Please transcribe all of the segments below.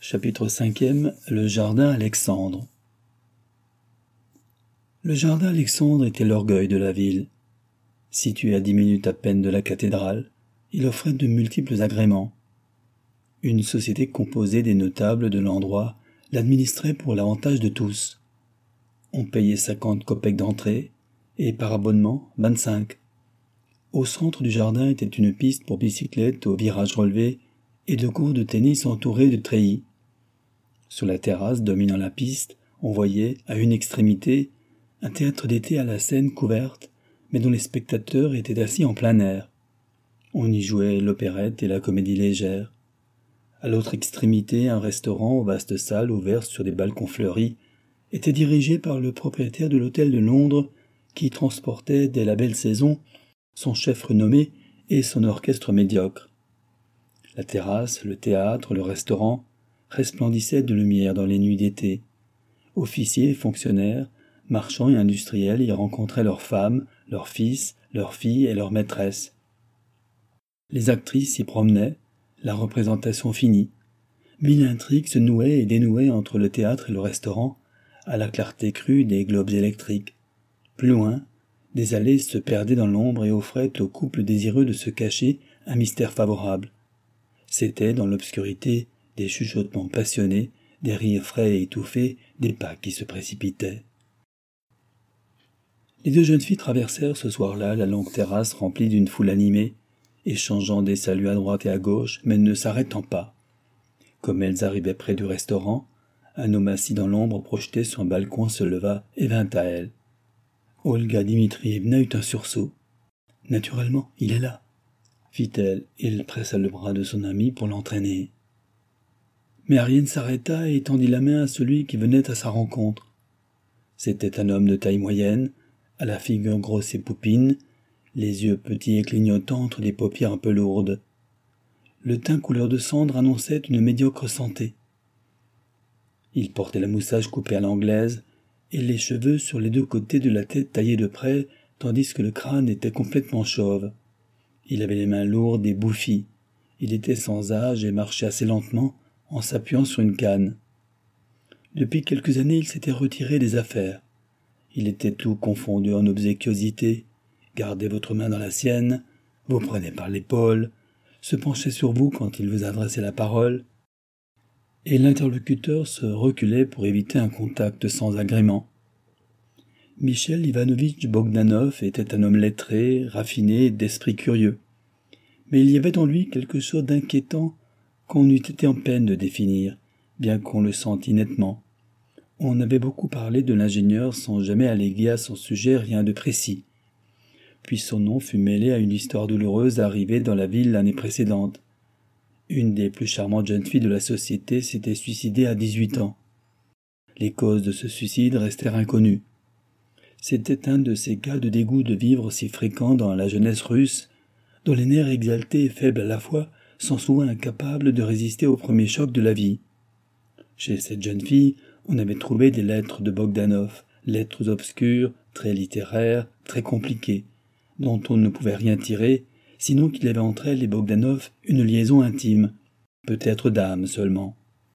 Chapitre 5e. Le jardin Alexandre. Le jardin Alexandre était l'orgueil de la ville. Situé à 10 minutes à peine de la cathédrale, il offrait de multiples agréments. Une société composée des notables de l'endroit l'administrait pour l'avantage de tous. On payait 50 kopecks d'entrée, et par abonnement 25. Au centre du jardin était une piste pour bicyclette au virage relevé et de cours de tennis entourés de treillis. Sur la terrasse dominant la piste, on voyait, à une extrémité, un théâtre d'été à la scène couverte, mais dont les spectateurs étaient assis en plein air. On y jouait l'opérette et la comédie légère. À l'autre extrémité, un restaurant aux vastes salles ouvertes sur des balcons fleuris était dirigé par le propriétaire de l'hôtel de Londres qui transportait, dès la belle saison, son chef renommé et son orchestre médiocre. La terrasse, le théâtre, le restaurant resplendissaient de lumière dans les nuits d'été. Officiers, fonctionnaires, marchands et industriels y rencontraient leurs femmes, leurs fils, leurs filles et leurs maîtresses. Les actrices s'y promenaient, la représentation finie. Mille intrigues se nouaient et dénouaient entre le théâtre et le restaurant, à la clarté crue des globes électriques. Plus loin, des allées se perdaient dans l'ombre et offraient aux couples désireux de se cacher un mystère favorable. C'étaient, dans l'obscurité, des chuchotements passionnés, des rires frais et étouffés, des pas qui se précipitaient. Les deux jeunes filles traversèrent ce soir-là la longue terrasse remplie d'une foule animée, échangeant des saluts à droite et à gauche, mais ne s'arrêtant pas. Comme elles arrivaient près du restaurant, un homme assis dans l'ombre projeté sur un balcon se leva et vint à elles. Olga Dmitrievna eut un sursaut. « Naturellement, il est là !» fit-elle, et elle pressa le bras de son ami pour l'entraîner. Mais Ariane s'arrêta et tendit la main à celui qui venait à sa rencontre. C'était un homme de taille moyenne, à la figure grosse et poupine, les yeux petits et clignotants entre des paupières un peu lourdes. Le teint couleur de cendre annonçait une médiocre santé. Il portait la moustache coupée à l'anglaise et les cheveux sur les deux côtés de la tête taillés de près, tandis que le crâne était complètement chauve. Il avait les mains lourdes et bouffies. Il était sans âge et marchait assez lentement, en s'appuyant sur une canne. Depuis quelques années, il s'était retiré des affaires. Il était tout confondu en obséquiosité, gardait votre main dans la sienne, vous prenait par l'épaule, se penchait sur vous quand il vous adressait la parole, et l'interlocuteur se reculait pour éviter un contact sans agrément. Michel Ivanovitch Bogdanov était un homme lettré, raffiné, d'esprit curieux. Mais il y avait en lui quelque chose d'inquiétant qu'on eût été en peine de définir, bien qu'on le sentît nettement. On avait beaucoup parlé de l'ingénieur sans jamais alléguer à son sujet rien de précis. Puis son nom fut mêlé à une histoire douloureuse arrivée dans la ville l'année précédente. Une des plus charmantes jeunes filles de la société s'était suicidée à 18 ans. Les causes de ce suicide restèrent inconnues. C'était un de ces cas de dégoût de vivre si fréquents dans la jeunesse russe, dont les nerfs exaltés et faibles à la fois sont souvent incapables de résister au premier choc de la vie. Chez cette jeune fille, on avait trouvé des lettres de Bogdanov, lettres obscures, très littéraires, très compliquées, dont on ne pouvait rien tirer, sinon qu'il y avait entre elle et Bogdanov une liaison intime, peut-être d'âme seulement.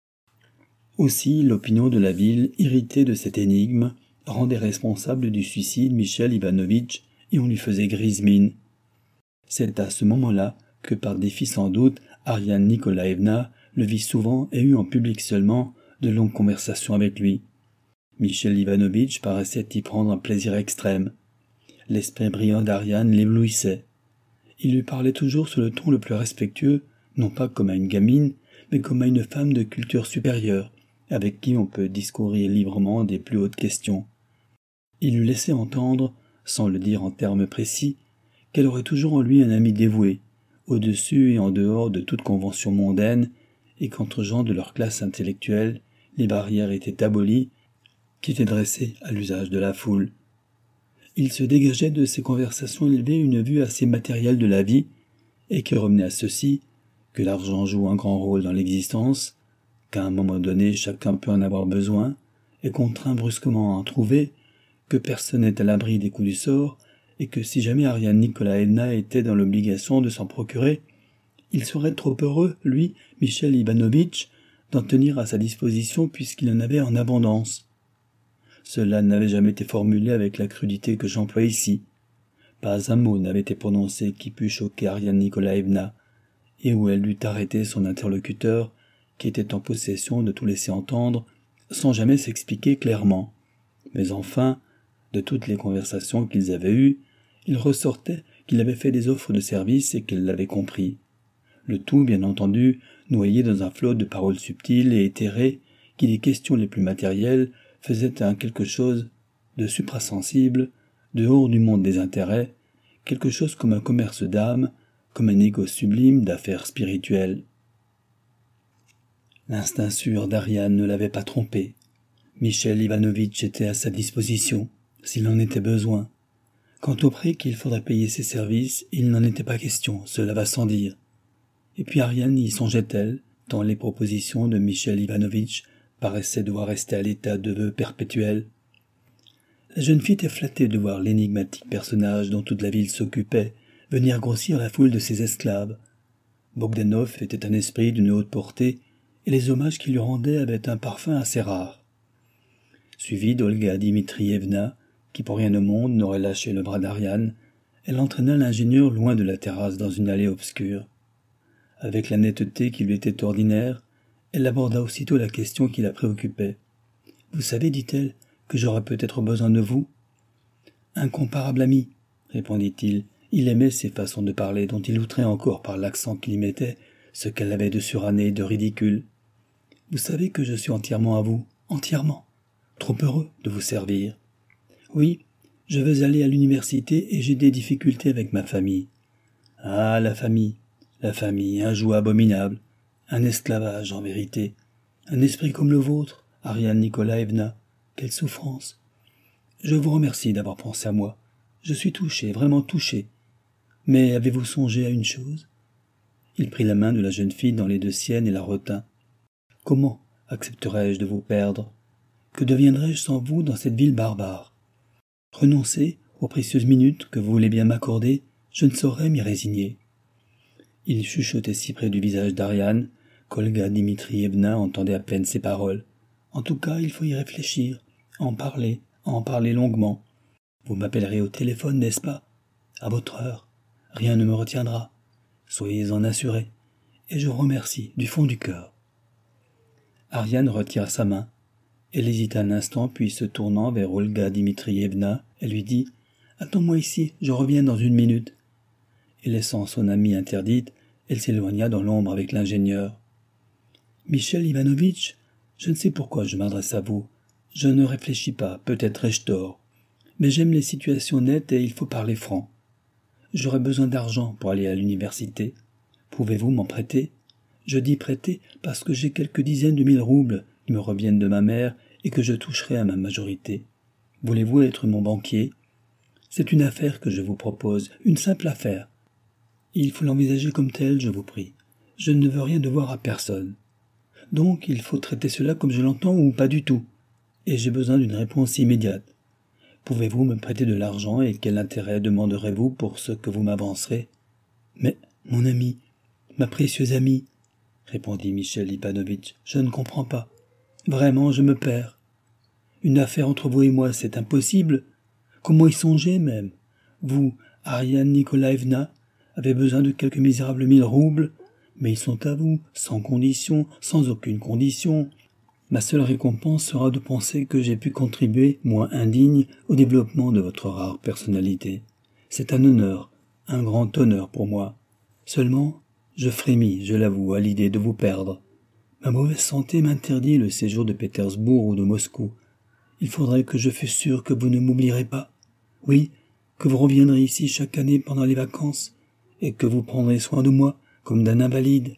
Aussi, l'opinion de la ville, irritée de cette énigme, rendait responsable du suicide Michel Ivanovitch et on lui faisait grise mine. C'est à ce moment-là que, par défi sans doute, Ariane Nikolaïevna le vit souvent et eut en public seulement de longues conversations avec lui. Michel Ivanovitch paraissait y prendre un plaisir extrême. L'esprit brillant d'Ariane l'éblouissait. Il lui parlait toujours sur le ton le plus respectueux, non pas comme à une gamine, mais comme à une femme de culture supérieure, avec qui on peut discourir librement des plus hautes questions. Il lui laissait entendre, sans le dire en termes précis, qu'elle aurait toujours en lui un ami dévoué, au-dessus et en dehors de toute convention mondaine, et qu'entre gens de leur classe intellectuelle, les barrières étaient abolies, qui étaient dressées à l'usage de la foule. Il se dégageait de ces conversations élevées une vue assez matérielle de la vie, et qui remenait à ceci, que l'argent joue un grand rôle dans l'existence, qu'à un moment donné chacun peut en avoir besoin, et contraint brusquement à en trouver, que personne n'est à l'abri des coups du sort, et que si jamais Ariane Nikolaïevna était dans l'obligation de s'en procurer, il serait trop heureux, lui, Michel Ivanovitch, d'en tenir à sa disposition puisqu'il en avait en abondance. Cela n'avait jamais été formulé avec la crudité que j'emploie ici. Pas un mot n'avait été prononcé qui pût choquer Ariane Nikolaïevna, et où elle dut arrêter son interlocuteur, qui était en possession de tout laisser entendre, sans jamais s'expliquer clairement. Mais enfin, de toutes les conversations qu'ils avaient eues, il ressortait qu'il avait fait des offres de service et qu'elle l'avait compris. Le tout, bien entendu, noyé dans un flot de paroles subtiles et éthérées qui, des questions les plus matérielles, faisaient un quelque chose de suprasensible, dehors du monde des intérêts, quelque chose comme un commerce d'âme, comme un négoce sublime d'affaires spirituelles. L'instinct sûr d'Ariane ne l'avait pas trompé. Michel Ivanovitch était à sa disposition, s'il en était besoin. Quant au prix qu'il faudrait payer ses services, il n'en était pas question, cela va sans dire. Et puis Ariane y songeait-elle, tant les propositions de Michel Ivanovitch paraissaient devoir rester à l'état de vœu perpétuel. La jeune fille était flattée de voir l'énigmatique personnage dont toute la ville s'occupait venir grossir la foule de ses esclaves. Bogdanov était un esprit d'une haute portée, et les hommages qu'il lui rendait avaient un parfum assez rare. Suivie d'Olga Dmitrievna, qui pour rien au monde n'aurait lâché le bras d'Ariane, elle entraîna l'ingénieur loin de la terrasse dans une allée obscure. Avec la netteté qui lui était ordinaire, elle aborda aussitôt la question qui la préoccupait. « Vous savez, dit-elle, que j'aurai peut-être besoin de vous ?»« Incomparable ami, répondit-il. Il aimait ces façons de parler dont il outrait encore par l'accent qu'il y mettait ce qu'elle avait de suranné et de ridicule. « Vous savez que je suis entièrement à vous, entièrement. Trop heureux de vous servir. Oui, je veux aller à l'université et j'ai des difficultés avec ma famille. Ah, la famille, un joug abominable, un esclavage en vérité, un esprit comme le vôtre, Ariane Nikolaïevna, quelle souffrance. Je vous remercie d'avoir pensé à moi. Je suis touché, vraiment touché. Mais avez-vous songé à une chose ?» Il prit la main de la jeune fille dans les deux siennes et la retint. « Comment accepterais-je de vous perdre ? Que deviendrais-je sans vous dans cette ville barbare ? Renoncer aux précieuses minutes que vous voulez bien m'accorder, je ne saurais m'y résigner. » Il chuchotait si près du visage d'Ariane qu'Olga Dmitrievna entendait à peine ses paroles. « En tout cas, il faut y réfléchir, en parler longuement. Vous m'appellerez au téléphone, n'est-ce pas ? À votre heure. Rien ne me retiendra. Soyez-en assurés. Et je vous remercie du fond du cœur. » Ariane retira sa main. Elle hésita un instant, puis se tournant vers Olga Dmitrievna, elle lui dit « Attends-moi ici, je reviens dans 1 minute. » Et laissant son amie interdite, elle s'éloigna dans l'ombre avec l'ingénieur. « Michel Ivanovitch, je ne sais pourquoi je m'adresse à vous. Je ne réfléchis pas, peut-être ai-je tort. Mais j'aime les situations nettes et il faut parler franc. J'aurais besoin d'argent pour aller à l'université. Pouvez-vous m'en prêter ? Je dis prêter parce que j'ai quelques dizaines de 1000 roubles qui me reviennent de ma mère et que je toucherai à ma majorité. Voulez-vous être mon banquier ? C'est une affaire que je vous propose, une simple affaire. Il faut l'envisager comme telle, je vous prie. Je ne veux rien devoir à personne. Donc il faut traiter cela comme je l'entends ou pas du tout. Et j'ai besoin d'une réponse immédiate. Pouvez-vous me prêter de l'argent et quel intérêt demanderez-vous pour ce que vous m'avancerez ? Mais, mon ami, ma précieuse amie, répondit Michel Ivanovitch, je ne comprends pas. Vraiment, je me perds. Une affaire entre vous et moi, c'est impossible. Comment y songer même ? Vous, Ariane Nikolaïevna, avez besoin de quelques misérables 1000 roubles, mais ils sont à vous, sans condition, sans aucune condition. Ma seule récompense sera de penser que j'ai pu contribuer, moi indigne, au développement de votre rare personnalité. C'est un honneur, un grand honneur pour moi. Seulement, je frémis, je l'avoue, à l'idée de vous perdre. Ma mauvaise santé m'interdit le séjour de Pétersbourg ou de Moscou. Il faudrait que je fusse sûr que vous ne m'oublierez pas. Oui, que vous reviendrez ici chaque année pendant les vacances, et que vous prendrez soin de moi, comme d'un invalide.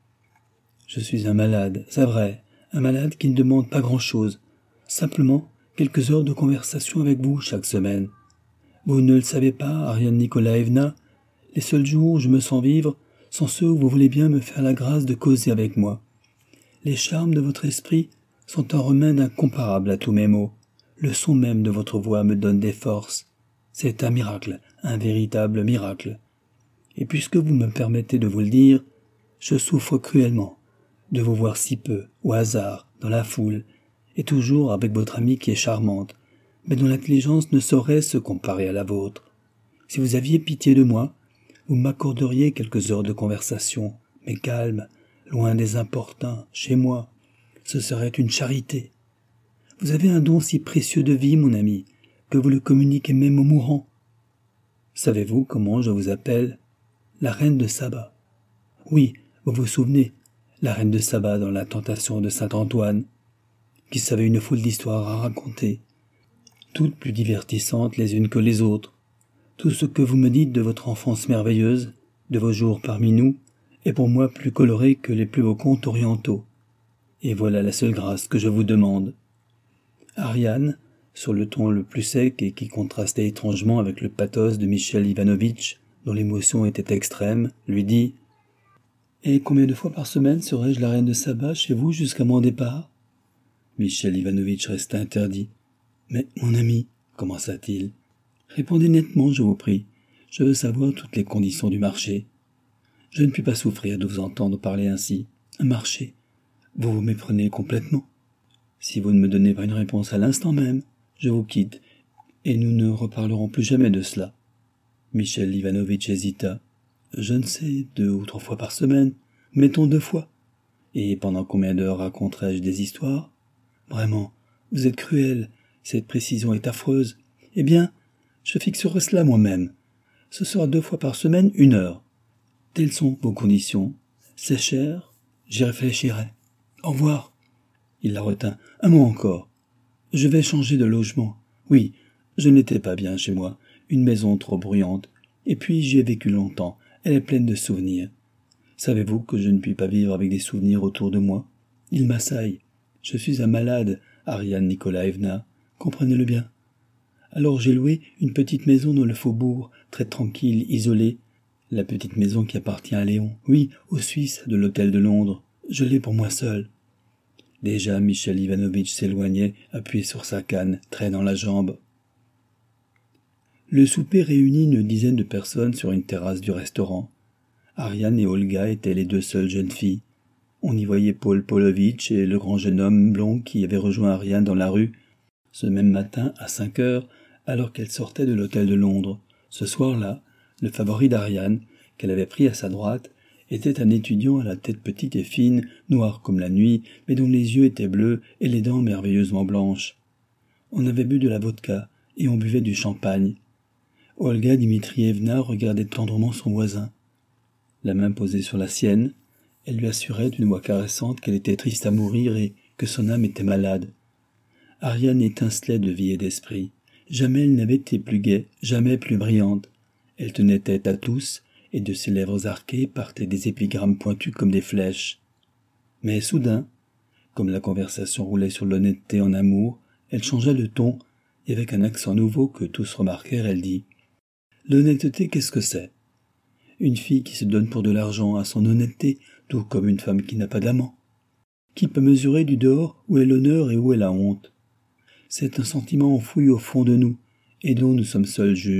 Je suis un malade, c'est vrai, un malade qui ne demande pas grand-chose, simplement quelques heures de conversation avec vous chaque semaine. Vous ne le savez pas, Ariane Nikolaïevna, les seuls jours où je me sens vivre sont ceux où vous voulez bien me faire la grâce de causer avec moi. Les charmes de votre esprit sont un remède incomparable à tous mes maux. Le son même de votre voix me donne des forces. C'est un miracle, un véritable miracle. Et puisque vous me permettez de vous le dire, je souffre cruellement. de vous voir si peu, au hasard, dans la foule, et toujours avec votre amie qui est charmante, mais dont l'intelligence ne saurait se comparer à la vôtre. Si vous aviez pitié de moi, vous m'accorderiez quelques heures de conversation, mais calme, loin des importuns, chez moi. Ce serait une charité. Vous avez un don si précieux de vie, mon ami, que vous le communiquez même aux mourants. Savez-vous comment je vous appelle? La reine de Saba. Oui, vous vous souvenez, la reine de Saba dans la tentation de Saint-Antoine, qui savait une foule d'histoires à raconter, toutes plus divertissantes les unes que les autres. Tout ce que vous me dites de votre enfance merveilleuse, de vos jours parmi nous, est pour moi plus coloré que les plus beaux contes orientaux. Et voilà la seule grâce que je vous demande. Ariane, sur le ton le plus sec et qui contrastait étrangement avec le pathos de Michel Ivanovitch, dont l'émotion était extrême, lui dit « Et combien de fois par semaine serais-je la reine de Saba chez vous jusqu'à mon départ ?» Michel Ivanovitch resta interdit. « Mais, mon ami, commença-t-il, répondez nettement, je vous prie. Je veux savoir toutes les conditions du marché. Je ne puis pas souffrir de vous entendre parler ainsi. Un marché. Vous vous méprenez complètement. Si vous ne me donnez pas une réponse à l'instant même, je vous quitte, et nous ne reparlerons plus jamais de cela. » Michel Ivanovitch hésita. « Je ne sais, 2 ou 3 fois par semaine. Mettons 2 fois. Et pendant combien d'heures raconterai-je des histoires? Vraiment, vous êtes cruel, cette précision est affreuse. Eh bien, je fixerai cela moi-même. Ce sera 2 fois par semaine, 1 heure. Telles sont vos conditions. C'est cher, j'y réfléchirai. Au revoir. » Il la retint. « Un mot encore. Je vais changer de logement. Oui, je n'étais pas bien chez moi. Une maison trop bruyante. Et puis j'y ai vécu longtemps. Elle est pleine de souvenirs. Savez-vous que je ne puis pas vivre avec des souvenirs autour de moi? Ils m'assaillent. Je suis un malade, Ariane Nikolaïevna. Comprenez-le bien. Alors j'ai loué une petite maison dans le faubourg, très tranquille, isolée. La petite maison qui appartient à Léon. Oui, au Suisse de l'hôtel de Londres. Je l'ai pour moi seul. » Déjà Michel Ivanovitch s'éloignait, appuyé sur sa canne, traînant la jambe. Le souper réunit une dizaine de personnes sur une terrasse du restaurant. Ariane et Olga étaient les 2 seules jeunes filles. On y voyait Paul Polovitch et le grand jeune homme blond qui avait rejoint Ariane dans la rue, ce même matin à 5 heures, alors qu'elle sortait de l'hôtel de Londres. Ce soir-là, le favori d'Ariane, qu'elle avait pris à sa droite, était un étudiant à la tête petite et fine, noir comme la nuit, mais dont les yeux étaient bleus et les dents merveilleusement blanches. On avait bu de la vodka, et on buvait du champagne. Olga Dmitrievna regardait tendrement son voisin. La main posée sur la sienne, elle lui assurait d'une voix caressante qu'elle était triste à mourir et que son âme était malade. Ariane étincelait de vie et d'esprit. Jamais elle n'avait été plus gaie, jamais plus brillante. Elle tenait tête à tous, et de ses lèvres arquées partaient des épigrammes pointues comme des flèches. Mais soudain, comme la conversation roulait sur l'honnêteté en amour, elle changea de ton, et avec un accent nouveau que tous remarquèrent, elle dit « L'honnêteté, qu'est-ce que c'est? Une fille qui se donne pour de l'argent à son honnêteté, tout comme une femme qui n'a pas d'amant. Qui peut mesurer du dehors où est l'honneur et où est la honte? C'est un sentiment enfoui au fond de nous, et dont nous sommes seuls juges. »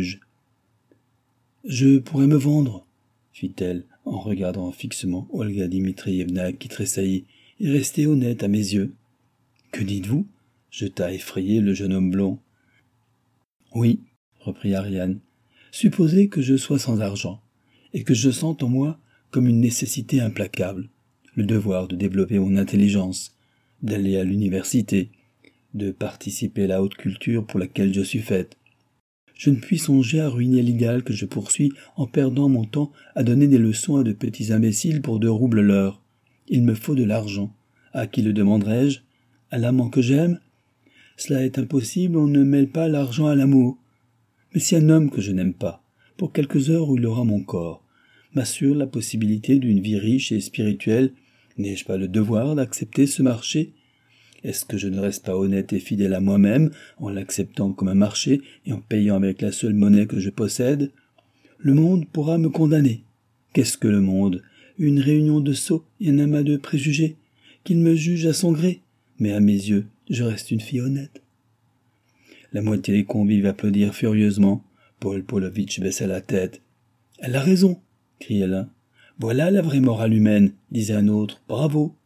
« Je pourrais me vendre, » fit-elle, en regardant fixement Olga Dmitrievna qui tressaillit, « et rester honnête à mes yeux. »« Que dites-vous » jeta effrayé le jeune homme blond. « Oui, » reprit Ariane, « supposez que je sois sans argent, et que je sente en moi comme une nécessité implacable, le devoir de développer mon intelligence, d'aller à l'université, de participer à la haute culture pour laquelle je suis faite. Je ne puis songer à ruiner l'idéal que je poursuis en perdant mon temps à donner des leçons à de petits imbéciles pour 2 roubles l'heure. Il me faut de l'argent. À qui le demanderai-je? À l'amant que j'aime? Cela est impossible, on ne mêle pas l'argent à l'amour. Mais si un homme que je n'aime pas, pour quelques heures où il aura mon corps, m'assure la possibilité d'une vie riche et spirituelle, n'ai-je pas le devoir d'accepter ce marché? Est-ce que je ne reste pas honnête et fidèle à moi-même en l'acceptant comme un marché et en payant avec la seule monnaie que je possède? Le monde pourra me condamner. Qu'est-ce que le monde? Une réunion de sots et un amas de préjugés. Qu'il me juge à son gré. Mais à mes yeux, je reste une fille honnête. La moitié des convives applaudirent furieusement. Paul Polovitch baissa la tête. « Elle a raison !» cria l'un. « Voilà la vraie morale humaine !» disait un autre. « Bravo !»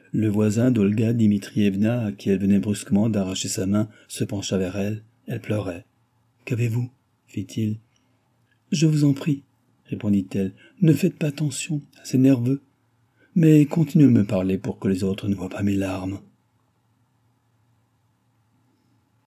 Le voisin d'Olga Dmitrievna, à qui elle venait brusquement d'arracher sa main, se pencha vers elle. Elle pleurait. « Qu'avez-vous » fit-il. « Je vous en prie, » répondit-elle. « Ne faites pas attention, c'est nerveux. Mais continuez de me parler pour que les autres ne voient pas mes larmes. »